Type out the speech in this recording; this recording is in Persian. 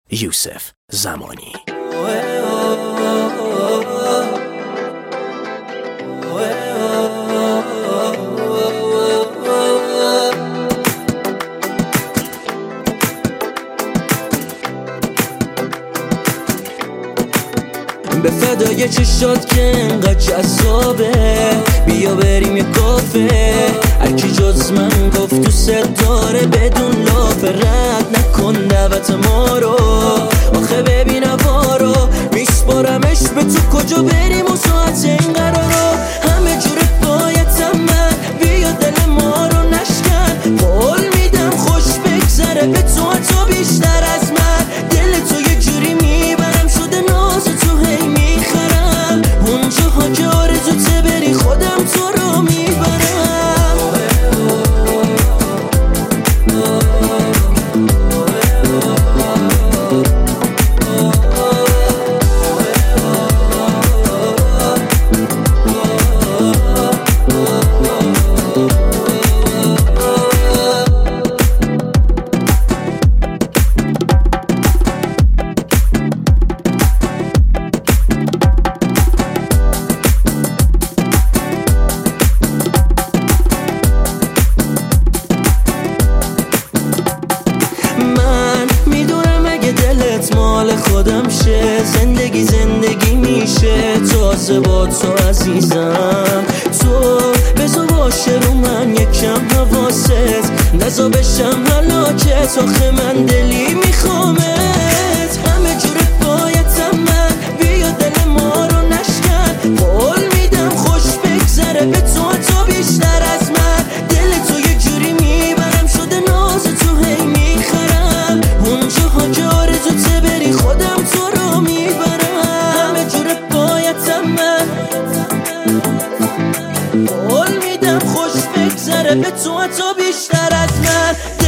یوسف زمانی. به فدای چشات که انقدر جذابه، بیا بریم یه کافه. هرکی جز من گفت دوست داره بدون لافه، رد نکن دعوت ما رو. آخه ببین هوا رو میسپارمش به تو، کجا بریم و ساعت این قرارو. همه جوره بایدم من، بیا دل ما رو نشکن. قول میدم خوش بگذره به تو، حتی بیشتر از من. دل تو یه جوری میبرم، شده ناز تو هی میخرم. اونجاها که آرزوته بری خودم تو رو میبرم. مال خودم شه، زندگی میشه تازه با تو عزیزم. تو بذار باشه رو من یکم حواست، نزا بشم هلاکت. آخه من دلی میخوامت، همه جوره بایدم من. بیا دل ما رو نشکن، قول میدم خوش بگذره به تو، حتی بیشتر از من. دل تو یه جوری میبرم، شده ناز تو هی میخرم. اونجاها که آرزوته بری خودم تو رو میبرم. همه جوره بایدم من، قول میدم خوش بگذره به تو، حتی بیشتر از من.